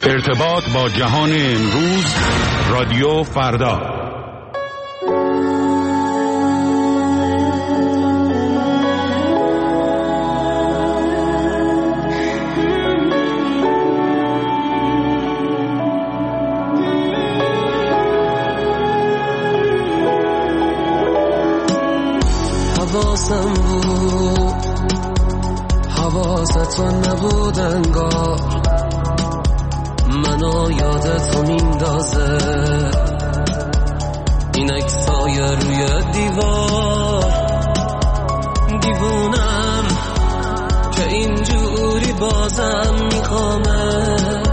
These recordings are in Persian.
ارتباط با جهان امروز، رادیو فردا. حواسم بود، حواست نبود انگار، منو یادتو میندازه این عکسای روی دیوار. دیوونم که اینجوری بازم میخوامت،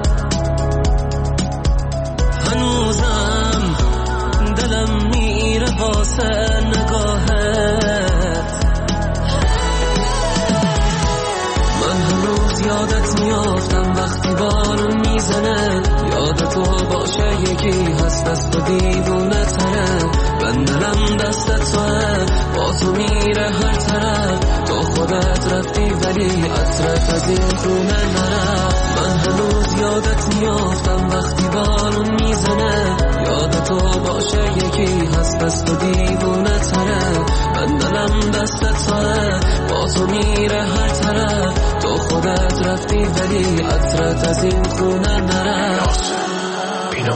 هنوزم دلم میره واسه نگاهت. من هنوز یادت میافتم وقتی بارون میزنه، یادتو باشه یکی هست دست و دیوونه تره. من دلم دست توه، با تو میره هر طرف. تو خودت رفتی ولی عطرت از این خونه نرفت. من هنوز یادت میافتم وقتی بارون میزنه، یادتو باشه یکی هست دست و دیوونه تره. من دلم دست توه، با تو میره هر طرف. تو خودت رفتی ولی عطرت از این خونه نرفت. بینا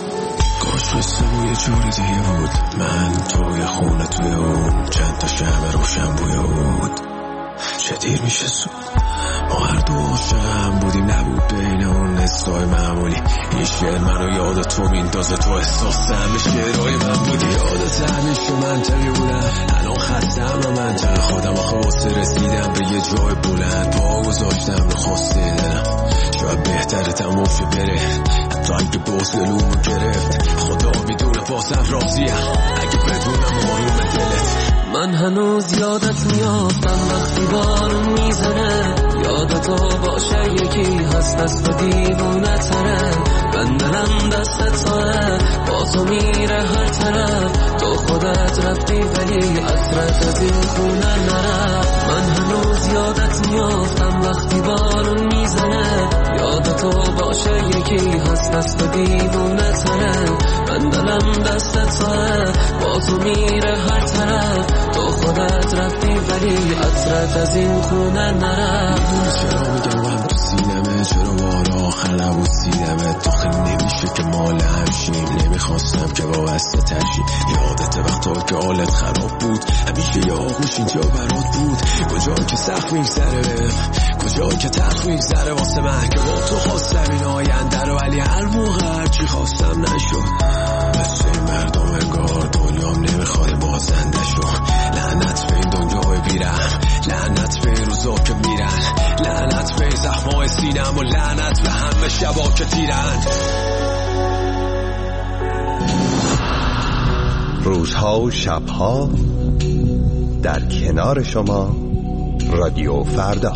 کاش مثل بوی جور دیگه بود، من توی خونه توی اون چند تا شمع روشن بوی بود. چه دیر میشه زود، ما هر دو عاشق بودیم، نبود بین اون نصفای معمولی. این شعر منو یاد تو میندازه، تو احساسم به شعرهای من بودی. یادت همیشه منطقی بودم، الان خستم و منطق خودم. آخه واسه رسیدم به یه جای بلند پا گذاشتم رو خواسته دلم. شاید بهتره تموم شه بره، حتی اگه بازلومو گرفت. خدا میدونه بازم راضیم اگه بدونم آروم دلت. من هنوز یادت میافتم وقتی بارون میزنه، یادتو باشه یکی هست دست و دیوونه تره. من دلم دست توه، با تو میره هر طرف. تو خودت رفتی ولی عطرت از این خونه نرفت. من هنوز یادت میافتم وقتی بارون میزنه، یادتو باشه یکی هست دست و دیوونه تره. من دلم دست توه، با تو میره هر طرف. تو خودت رفتی ولی عطرت از این خونه نرفت. چرا میگم غم تو سینمه، چرا بار آخر نبود سینمه. تو خیلی نمیشه که مال همشیم، نمیخواستم که وابسته تشی. یادت وقتا که حالت خراب بود، همیشه یه آغوش اینجا برات بود. کجا که سخت میگذره، کجا که تخت میگذره واسه من که با تو خواستم این آینده رو، ولی هر موقع هرچی خواستم نشد. مثل این مردم انگار دنیام نمیخواد بازنده شو. لعنت به این دنیای بیرم، لعنت به این روزا که میرن، لعنت به این زخمای سینم و لعنت به همه شبا که تیرن. روزها و شبها در کنار شما، رادیو فردا.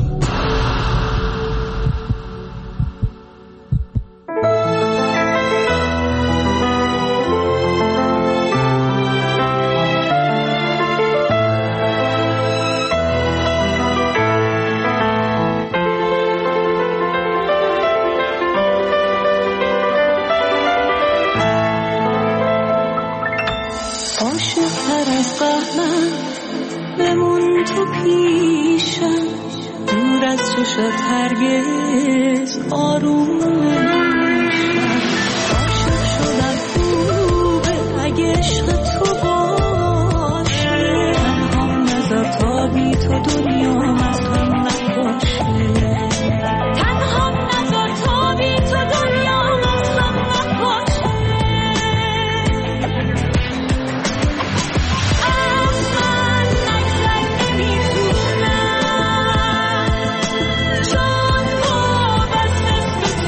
هرگز آروم نمیشم. عاشق شدم خوبه اگه عشق تو باشه، تنهام نذار تا بی تو دنیام از هم نباشه. تنهام نذار تا بی تو دنیام از هم نباشه. از من نگذر نمیتونم، جان وابسته است به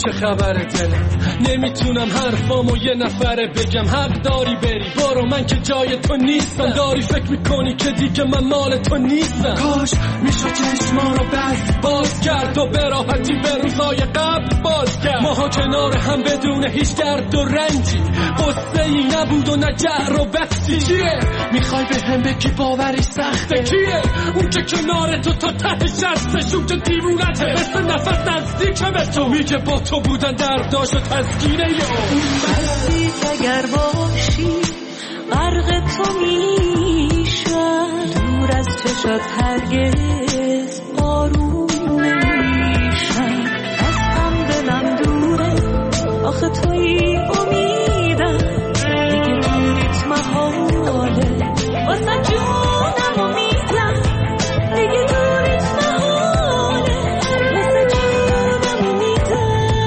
چه خبر دلت؟ نمیتونم حرفامو یه نفره بگم. حق داری بری برو، من که جای تو نیستم. داری فکر میکنی که دیگه من مال تو نیستم. کاش میشد چشما رو باز کرد و به راحتی به روزای قبل باز کرد. ماها کنار هم بدون هیچ درد و رنجی، قصه ای نبود و نه جر و بحثی. چیه؟ میخوای به هم بگی باوری سخته؟ کیه؟ اون که کنار تو تا ته شستش، اون که دیوونته مثل نفس نزدیکه به تو. میگه با تو بودن درداش و تسکینه یا هستی اگر باشی غرق تو میشم، دور از چشات هرگز آروم نمیشم. از هم دلم دوره آخه توی امیدم، دیگه دوریت محاله واسه جونم امیدم. دیگه دوریت محاله واسه جونم امیدم.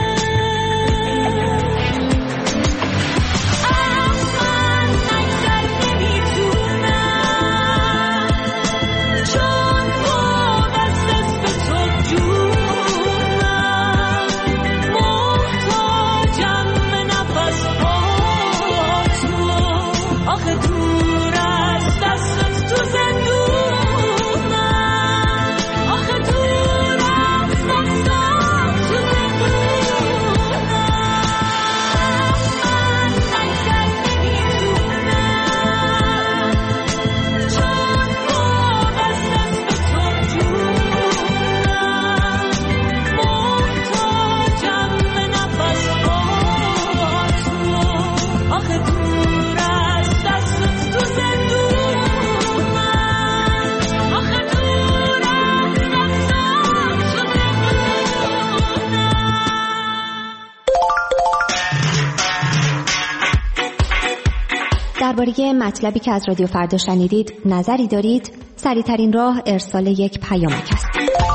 اما اکثر نمیتونم، چون وابسته به تو جونم. محتاجم به نفس هاتون، آخه دور از دستت تو زندونم. آخه دور از دستت تو زندونم. من اکثر نمیتونم، چون وابسته به تو جونم. محتاجم به نفس هاتون، آخه دور از دستت تو زندونم. آخه دور از دستت تو زندونم. درباره مطلبی که از رادیو فردا شنیدید نظری دارید؟ سریع‌ترین راه ارسال یک پیامک است.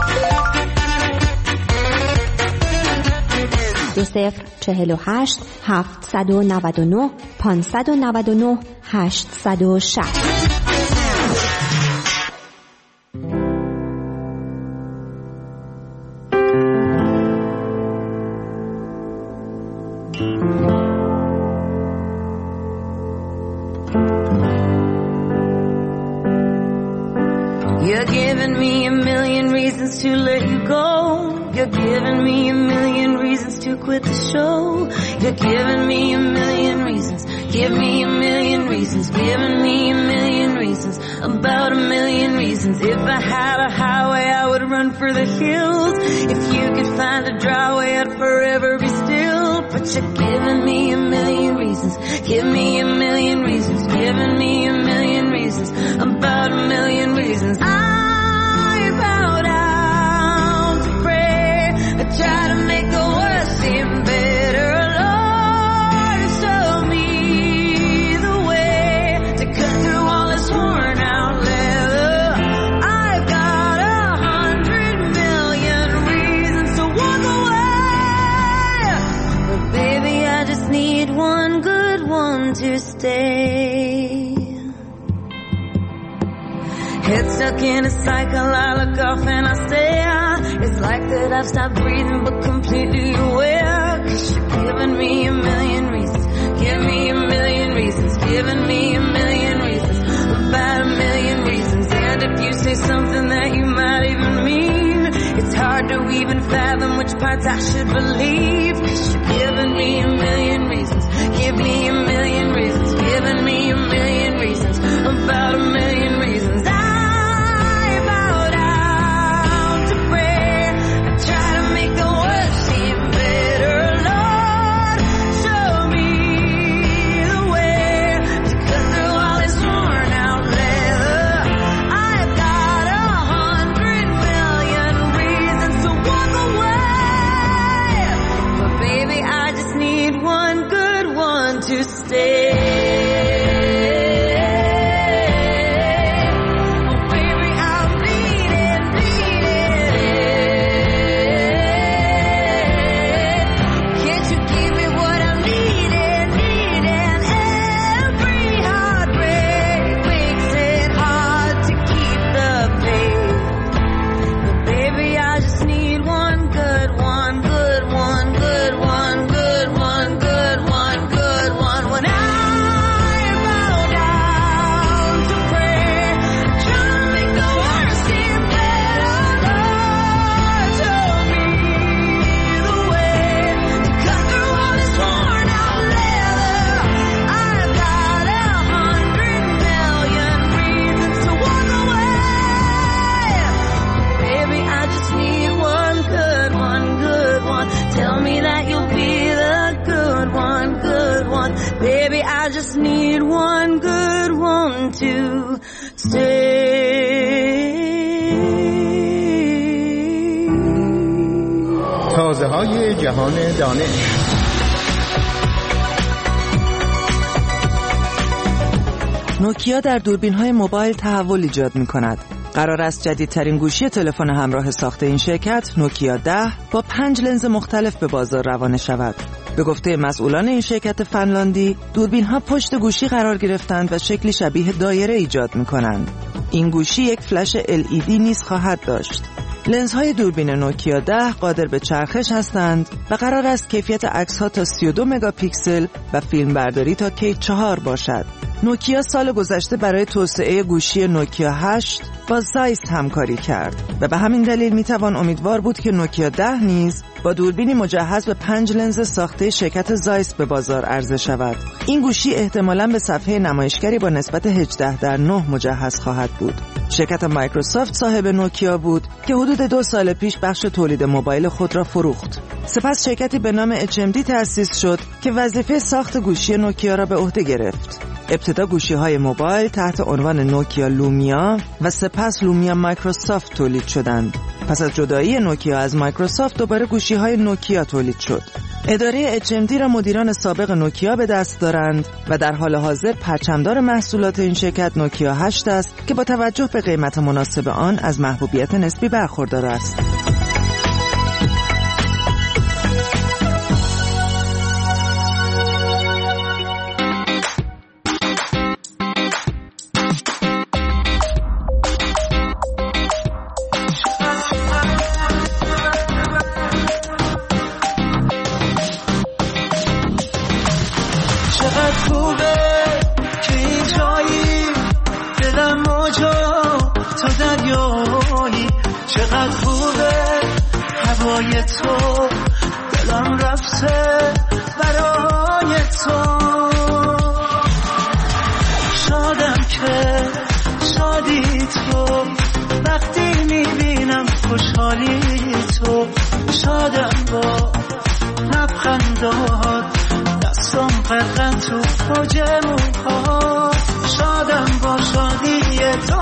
2048 799 599 860. You're giving me a million reasons to let you go. You're giving me a million reasons to quit the show. You're giving me a million reasons. Give me a million reasons. Giving me a million reasons. About a million reasons. If I had a highway, I would run for the hills. If you could find a dry way, I'd forever be still. But you're giving me a million reasons. Give me a million reasons. Giving me a million reasons. About a million reasons. I bow down to pray. I try to make the worst seem better. Lord, show me the way to cut through all this worn out leather. I've got 100 million reasons to walk away. But baby, I just need one good one to stay. Head stuck in a cycle, I look off and I stare. It's like that I've stopped breathing but completely aware. 'Cause you're giving me a million reasons. Give me a million reasons. Giving me a million reasons. About a million reasons. And if you say something that you might even mean, it's hard to even fathom which parts I should believe. 'Cause you're giving me a million reasons. Give me a million reasons. Giving me a million reasons. About a million reasons. To تازه های جهان دانش. نوکیا در دوربین‌های موبایل تحول ایجاد می‌کند. قرار است جدیدترین گوشی تلفن همراه ساخته این شرکت، نوکیا 10، با 5 لنز مختلف به بازار روانه شود. به گفته مسئولان این شرکت فنلاندی، دوربین‌ها پشت گوشی قرار گرفتند و شکلی شبیه دایره ایجاد می‌کنند. این گوشی یک فلش LED نیز خواهد داشت. لنزهای دوربین نوکیا 10 قادر به چرخش هستند و قرار است کیفیت عکس‌ها تا 32 مگاپیکسل و فیلمبرداری تا کی 4 باشد. نوکیا سال گذشته برای توسعه گوشی نوکیا 8 با زایس همکاری کرد و به همین دلیل میتوان امیدوار بود که نوکیا 10 نیز با دوربینی مجهز به 5 لنز ساخته شرکت زایس به بازار عرضه شود. این گوشی احتمالاً به صفحه نمایشگری با نسبت 18:9 مجهز خواهد بود. شرکت مایکروسافت صاحب نوکیا بود که حدود 2 سال پیش بخش تولید موبایل خود را فروخت. سپس شرکتی به نام HMD تأسیس شد که وظیفه ساخت گوشی نوکیا را به عهده گرفت. ابتدا گوشی‌های موبایل تحت عنوان نوکیا لومیا و سپس لومیا مایکروسافت تولید شدند. پس از جدایی نوکیا از مایکروسافت دوباره گوشی‌های نوکیا تولید شد. اداره HMD را مدیران سابق نوکیا به دست دارند و در حال حاضر پرچمدار محصولات این شرکت نوکیا 8 است که با توجه به قیمت مناسب آن از محبوبیت نسبی برخوردار است. تو دلم رفته برای تو، شادم که شادی تو، وقتی میبینم خوشحالی تو، شادم با لبخندات، دستم غرقم تو موج موهات، شادم با شادی تو،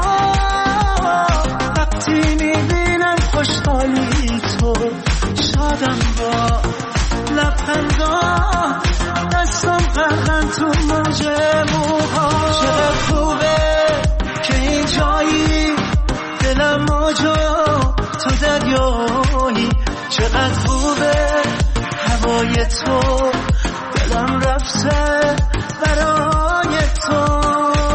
وقتی میبینم خوشحالی تو، شادم با لبخندات، دستم غرقم تو موج موهات. چقدر خوبه که این جایی، دلم موجو تو دریایی، چقدر خوبه هوای تو، دلم رفته برای تو.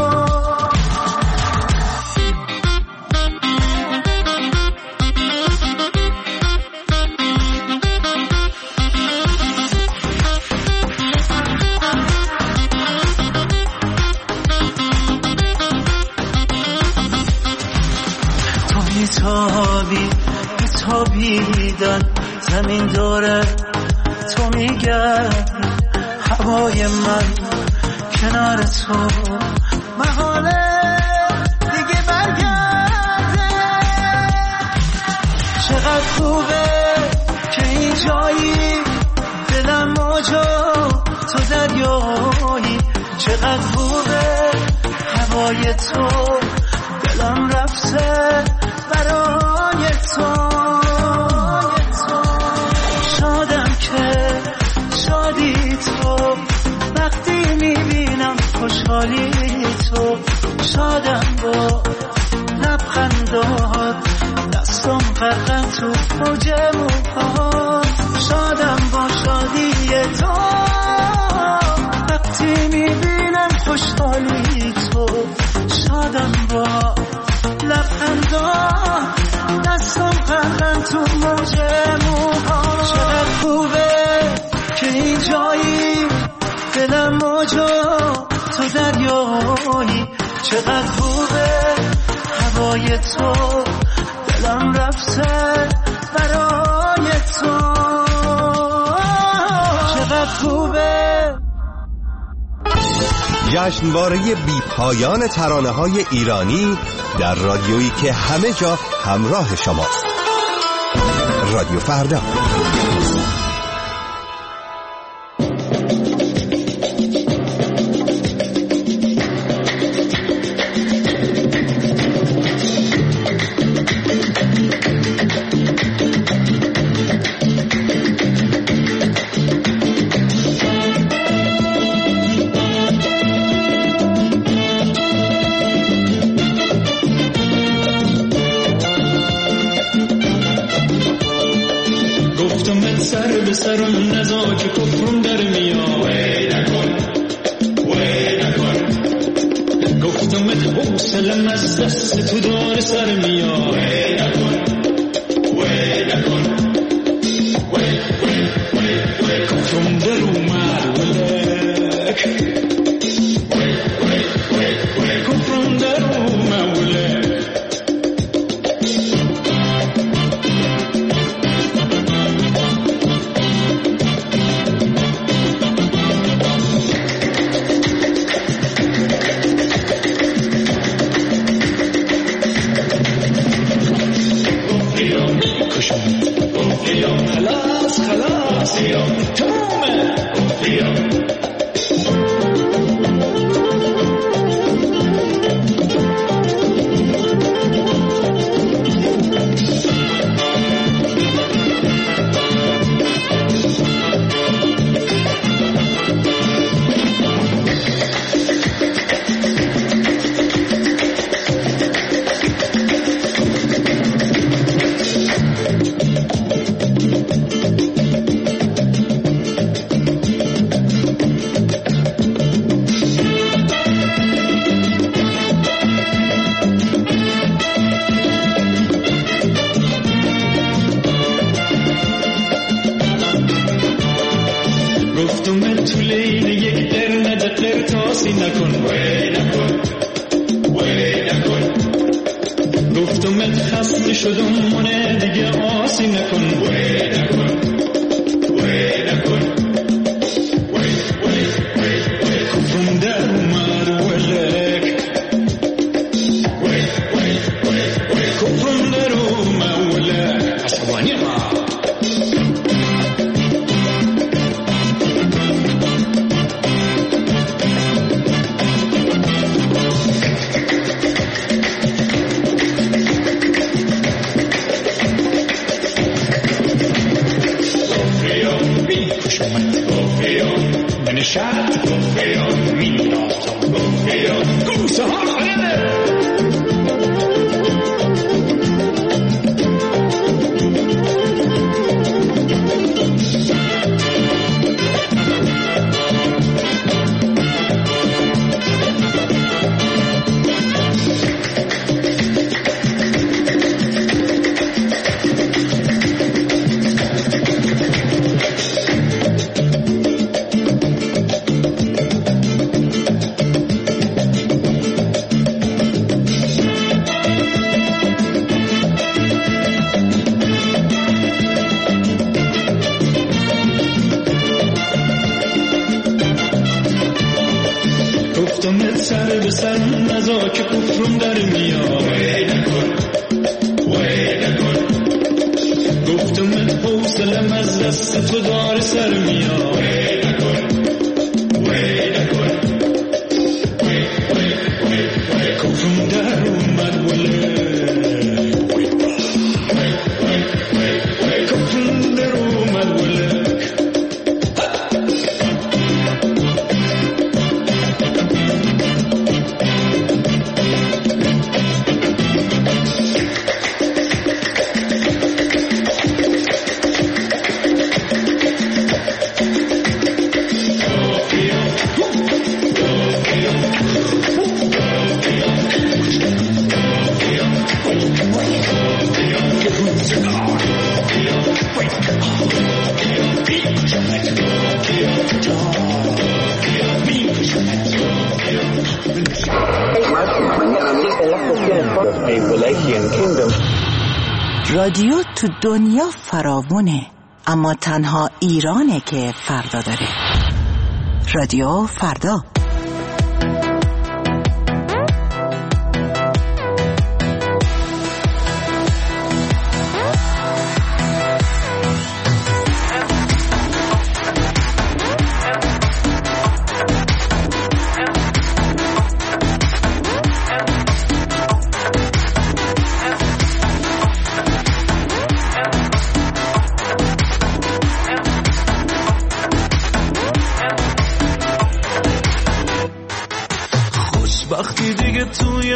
بیتابیدن زمین داره، تو میگردی هوای من کنار تو، محاله دیگه برگرده. چقدر خوبه که این جایی، دلم موجو تو دریایی، چقدر خوبه هوای تو، دلم رفته برای تو. شادم که شادی تو، وقتی میبینم خوشحالی تو، شادم با لبخندات، دستم غرقم تو موج موهات، شادم با شادی تو، وقتی میبینم خوشحالی تو، شادم با لبخندات، دستم غرقم تو موج موهات. چقدر خوبه که این جایی، دلم موجو تو دریایی، چقدر خوبه هوای تو، دلم رفته برای تو. چقدر خوبه. جشنواره بی پایان ترانه‌های ایرانی در رادیویی که همه جا همراه شماست. رادیو فردا. به سرم نزا که کفرم در میاد وی نکن گفتمت حوصلم از دست تو دار سر میاد وی نکن کفرم در اومد ولک کفرم در اومد ولک رادیو تو دنیا فراوونه، اما تنها ایرانه که فردا داره. رادیو فردا. وقتی دیگه توی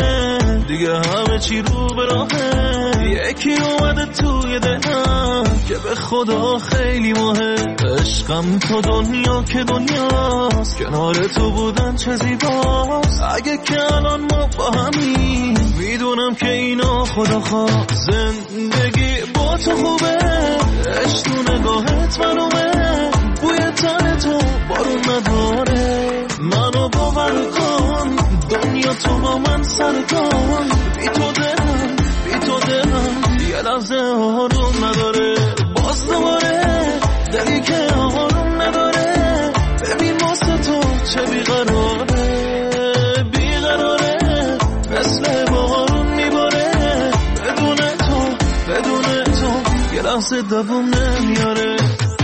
راهه، دیگه همه چی رو به راهه. یکی اومده توی دلم که به خدا خیلی مهم. عشقم تو دنیا که دنیاست، کنار تو بودن چه زیباست. اگه که الان ما با همین، میدونم که اینا خدا خواست. زندگی با تو خوبه، عشق تو نگاهت معلومه، بوی تن تو بارون نداره. منو باور کن، دنیا تو با من سرکن. بی تو دلم یه لحظه آروم نداره. باز دوباره دلی که آروم نداره. ببین واسه تو چه بیقراره، مثل بارون میباره. بدون تو یه لحظه دوام نمیاره.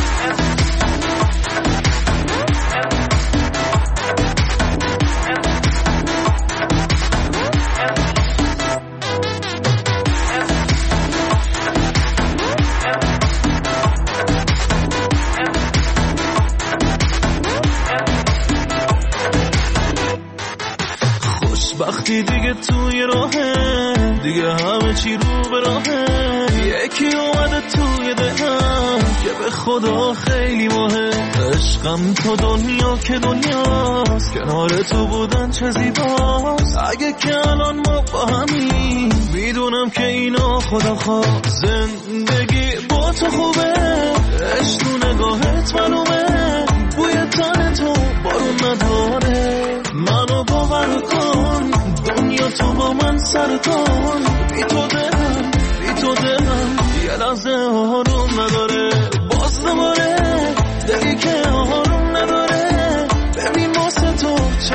وقتی دیگه توی راهه، دیگه همه چی رو به راهه. یکی اومده توی دلم که به خدا خیلی مهم. عشقم تو دنیا که دنیاست، کنار تو بودن چه زیباست. اگه که الان ما با همین، میدونم که اینا خدا خواست. زندگی با تو خوبه، عشق تو نگاهت معلومه، بوی تن تو بارون نداره. منو باور کن، دنیا تو با من سر کن. بی تو دلم یه لحظه آروم نداره. باز دوباره دلی که آروم نداره. ببین واسه تو چه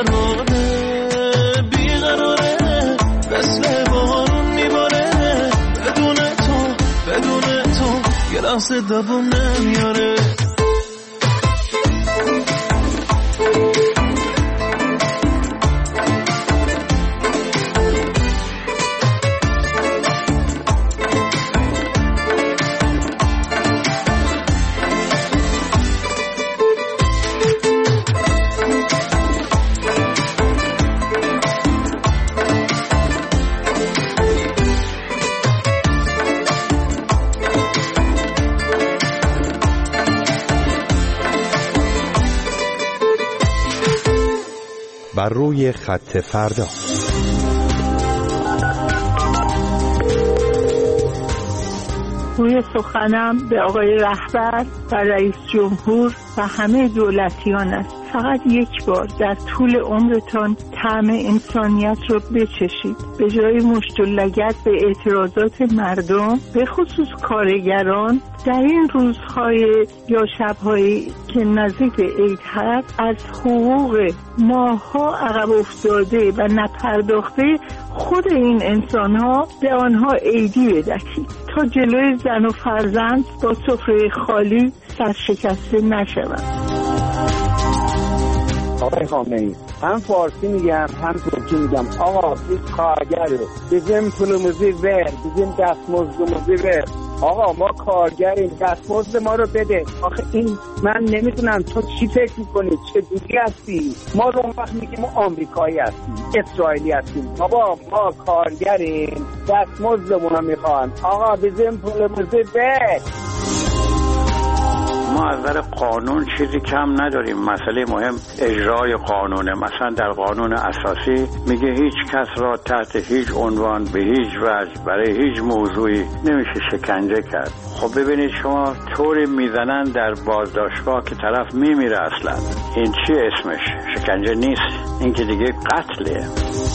بیقراره، مثل بارون میباره. بدون تو یه لحظه دوام نمیاره. بر روی خط فردا. روی سخنم به آقای رهبر و رئیس جمهور و همه دولتیان است. فقط یک بار در طول عمرتان طعم انسانیت رو بچشید. به جای مشت و لگد به اعتراضات مردم، به خصوص کارگران، در این روزهای یا شبهایی که نزدیک عید هست، از حقوق ماها عقب افتاده و نپرداخته خود این انسانها به آنها عیدی بدهید تا جلوی زن و فرزند با سفره خالی سرشکسته نشوند. آقای خامنه‌ای، هم فارسی میگم هم ترکی میگم. آقا biz کارگره، bizim pulumuzu ver، bizim دستمزدumuzu ver. آقا ما کارگریم، دستمزد ما رو بده. آخه این من نمیدونم تو چی فکر میکنی، چه جوری هستی؟ ما رو اون وقت میگیم ما آمریکایی هستیم، اسرائیلی هستیم. بابا ما کارگریم، دستمزدمون رو میخوان. آقا bizim pulumuzu ver. ما از نظر قانون چیزی کم نداریم. مسئله مهم اجرای قانونه. مثلا در قانون اساسی میگه هیچ کس را تحت هیچ عنوان به هیچ وجه برای هیچ موضوعی نمیشه شکنجه کرد. خب ببینید شما طوری میزنن در بازداشتگاه که طرف میمیره. اصلا این چی اسمش؟ شکنجه نیست، این که دیگه قتله.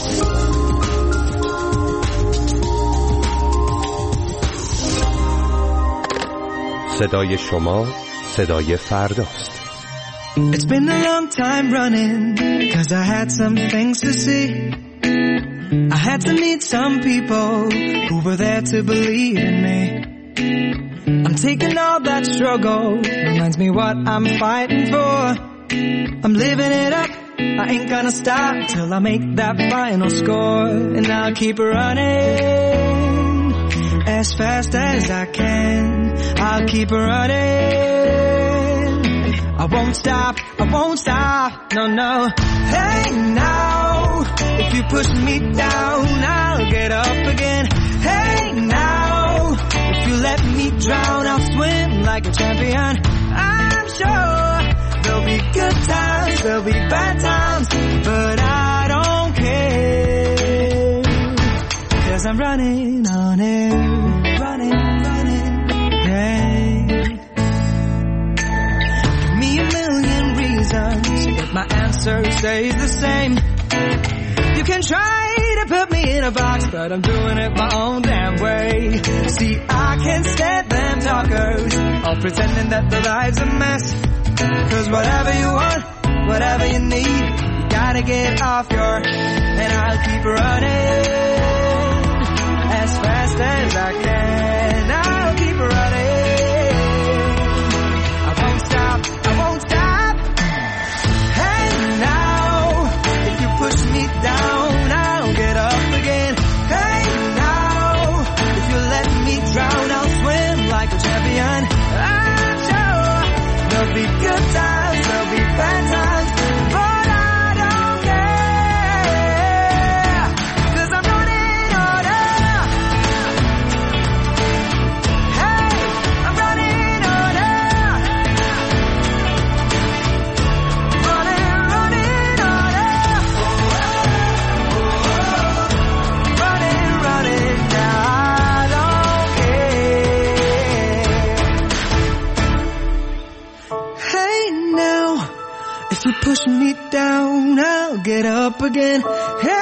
صدای شما صدای فرداست. It's been a long time running, 'cause I had some things to see. I had to meet some people who were there to believe in me. I'm taking all that struggle, reminds me what I'm fighting for. I'm living it up, I ain't gonna stop till I make that final score. And I'll keep running as fast as I can. I'll keep running, I won't stop, no, no. Hey now, if you push me down, I'll get up again. Hey now, if you let me drown, I'll swim bad times, but I don't care, 'cause I'm running on air, running, yeah. Give me a million reasons, but my answer stays the same. You can try to put me in a box, but I'm doing it my own damn way. See, I can't stand them talkers, all pretending that their life's a mess. 'Cause whatever you want, whatever you need, you gotta get off your, and I'll keep running as fast as I can. I'll keep running. I won't stop, I won't stop. Hey now, if you push me down, I'll get up again. Hey now, if you let me drown, I'll swim like a champion. I'm sure there'll be good times, there'll be bad times, but I don't care, 'cause I'm running on air. Hey, I'm running on air. Running on air. Running, now I don't care. Hey now, if you push me down, I'll get up again. Hey